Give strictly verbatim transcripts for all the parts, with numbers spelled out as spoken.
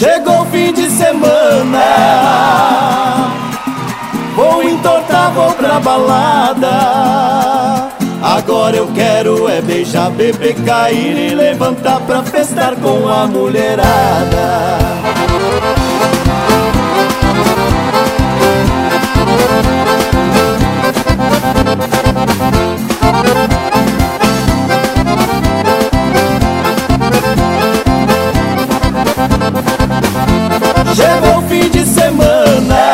Chegou o fim de semana, vou entortar, vou pra balada. Agora eu quero é beijar, beber, cair e levantar pra festar com a mulherada. Chegou o fim de semana,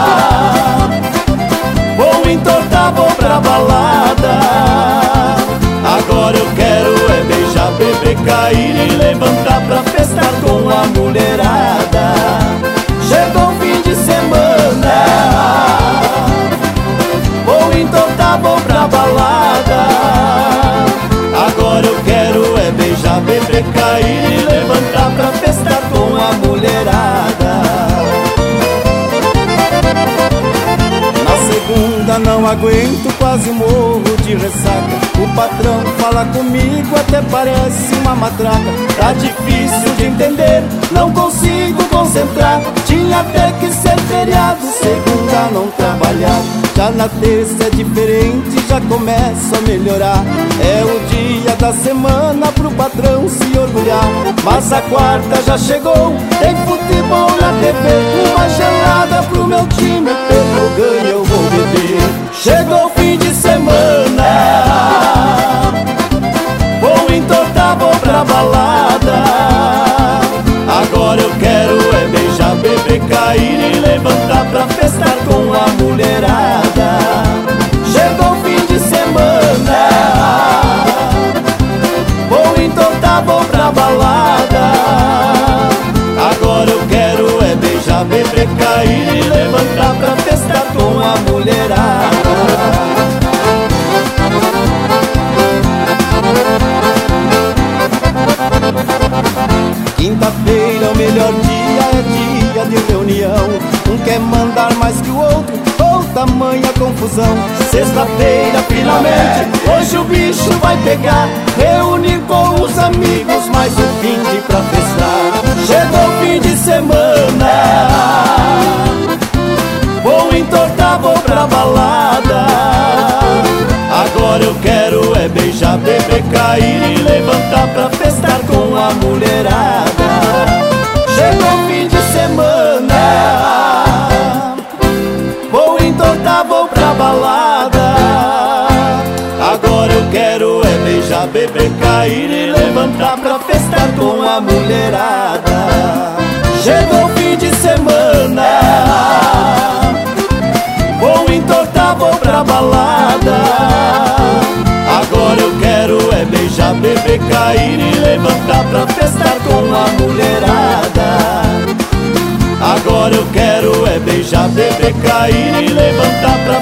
vou entortar, vou pra balada. Agora eu quero é beijar, beber, cair e levantar pra festar com a mulherada. Chegou o fim de semana, vou entortar, vou pra balada. Agora eu quero é beijar, beber, cair e levantar pra festar com a mulherada. Segunda não aguento, quase morro de ressaca. O patrão fala comigo, até parece uma matraca. Tá difícil de entender, não consigo concentrar. Tinha até que ser feriado, segunda não trabalhar. Já na terça é diferente, já começa a melhorar. É o dia da semana pro patrão se orgulhar. Mas a quarta já chegou, tem futebol na T V. Uma gelada pro meu time, pelo ganho eu vou beber. Chegou o fim de semana, vou entortar, vou pra balada. Agora eu quero é beijar, beber, cair e levantar pra festar com a mulherada. Chegou o fim de semana, vou entortar, vou pra balada. Agora eu quero é beijar, beber, cair e levantar pra festar com a mulherada. Quinta-feira é o melhor dia, é dia de reunião. Um quer mandar mais que o outro, ou tamanha confusão. Sexta-feira finalmente, hoje o bicho vai pegar. Reunir com os amigos, mais um fim de pra festar. Chegou o fim de semana, vou entortar, vou pra balada. Agora eu quero é beijar, beber, cair e levantar pra festar com a mulherada. Chegou o fim de semana, vou entortar, vou pra balada. Agora eu quero é beijar, beber, cair e levantar pra festar com a mulherada. Chegou o fim de semana, vou entortar, vou pra balada. Agora eu quero é beijar, beber, cair e levantar pra festar com a mulherada. Agora eu quero é beijar, beber, cair e levantar pra